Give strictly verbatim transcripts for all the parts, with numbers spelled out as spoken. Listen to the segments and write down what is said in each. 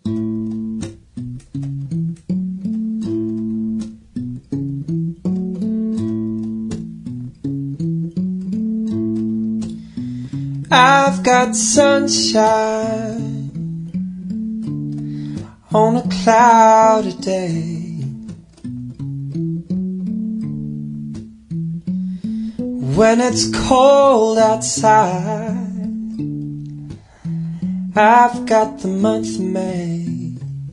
I've got sunshine on a cloudy day. When it's cold outside, I've got the month of May.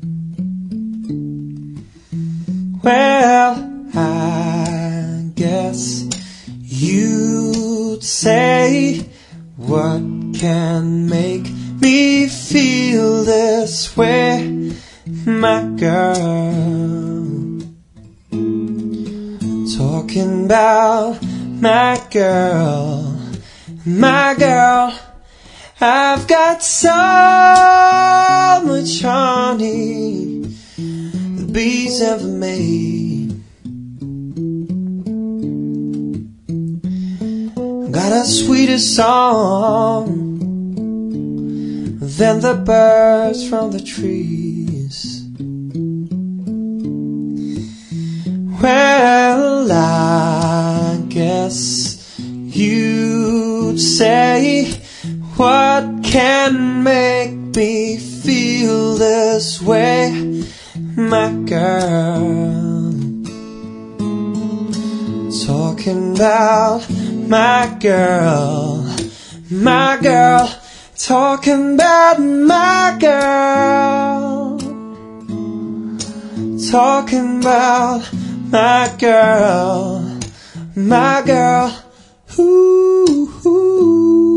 Well, I guess you'd say, what can make me feel this way, my girl? Talking about my girl, my girl. I've got so much honey the bees ever made. Got a sweeter song than the birds from the trees. Well, I guess you'd say, what can make me feel this way, my girl? Talking about my girl, my girl. Talking about my girl. Talking about my girl, my girl. Ooh, ooh.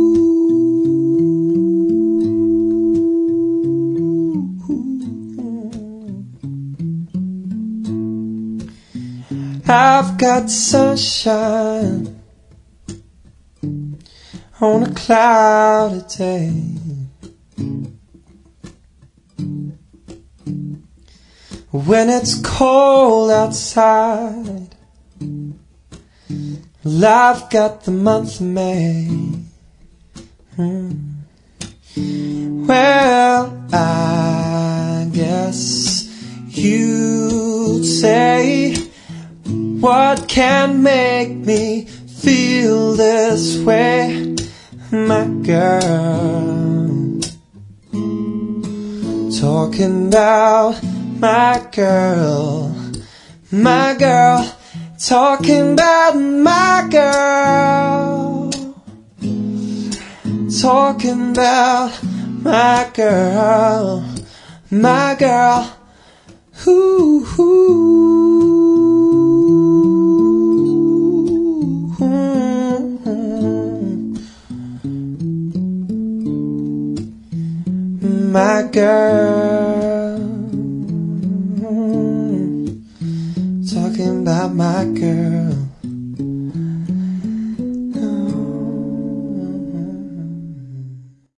I've got sunshine on a cloudy day. When it's cold outside, well, I've got the month of May. Hmm. Well, I guess you'd say, what can make me feel this way, my girl? Talking about my girl, my girl. Talking about my girl. Talking about my girl, my girl. Ooh, ooh. My girl, talking about my girl.